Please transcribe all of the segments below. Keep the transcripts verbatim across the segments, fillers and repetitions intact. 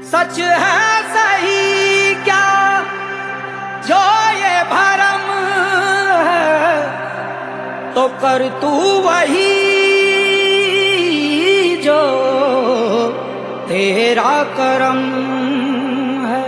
सच है सही क्या जो ये भरम है, तो कर तू वही जो तेरा करम है।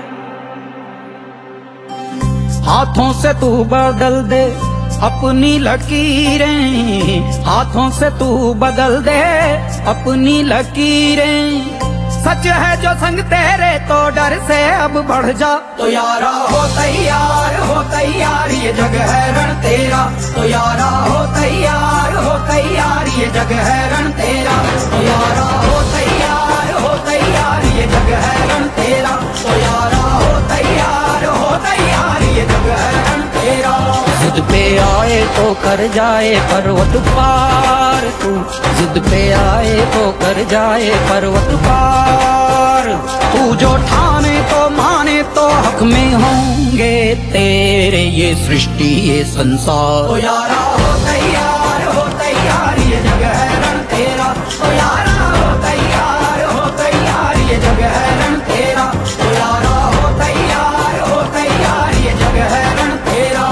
हाथों से तू बदल दे अपनी लकीरें, हाथों से तू बदल दे अपनी लकीरें। सच है जो संग तेरे तो डर से अब बढ़ जा, तो यारा हो तैयार हो तैयार ये जग है रण तेरा, तो यारा हो तैयार हो तैयार ये जग है रण तेरा, तो यारा हो तैयार हो तैयार ये जग है रण तेरा, तो यारा हो तैयार हो तैयार ये जग है रण तेरा। जिद पे आए तो कर जाए पर्वत पार तू, जिद पे आए तो कर जाए पर्वत पार। तू जो ठाने तो माने तो हक में होंगे तेरे ये सृष्टि ये संसार। तो यारा हो तैयार हो तैयार ये जग है रण तेरा, तो यारा हो तैयार हो तैयार ये जग है रण तेरा, तो यारा हो तैयार हो तैयार ये जग है रण तेरा।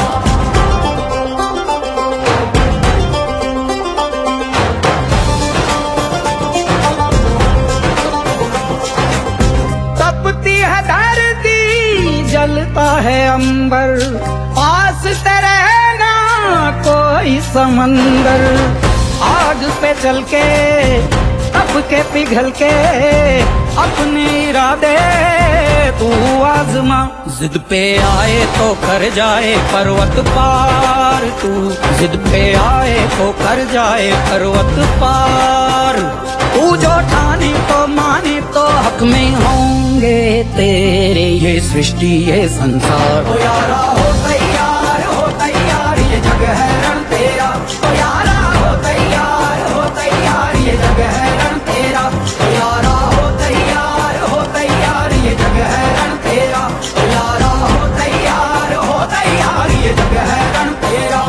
जलता है अंबर पास तेरे ना कोई समंदर, आग पे चल के तप के पिघल के अपने इरादे तू आजमा। जिद पे आए तो कर जाए पर्वत पार तू, जिद पे आए तो कर जाए पर्वत पार। तू जो ठाने तो माने तो हक में होंगे तेरे ये सृष्टि ये संसार। तो यारा हो तैयार हो तैयार ये जग है रण तेरा, तो यारा हो तैयार हो तैयार ये जग है रण तेरा, तो यारा हो तैयार हो तैयार ये जग है रण तेरा, तो यारा हो तैयार हो तैयार ये जग है रण तेरा।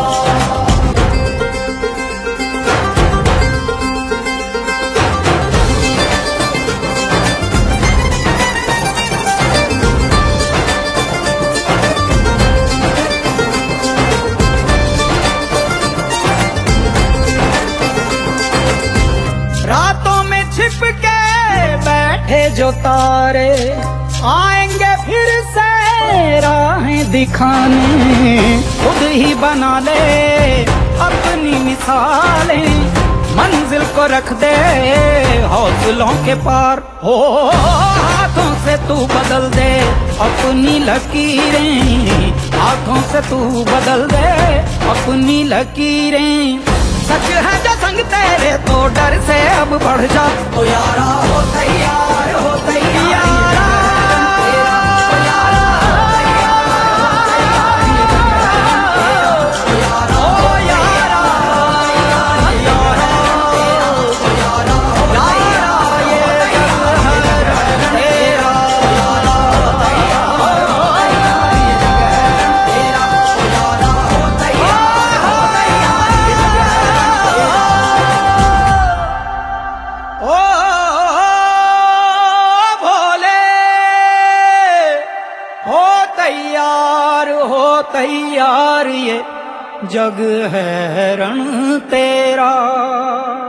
रातों में छिप के बैठे जो तारे आएंगे फिर से राहें दिखाने। खुद ही बना ले अपनी मिसालें, मंजिल को रख दे हौसलों के पार। हो हाथों से तू बदल दे अपनी लकीरें, हाथों से तू बदल दे अपनी लकीरें। सच है जो संग तेरे तो डर से अब बढ़ जा, तो यारा हो तैयार हो तैयार तैयार ये जग है रण तेरा।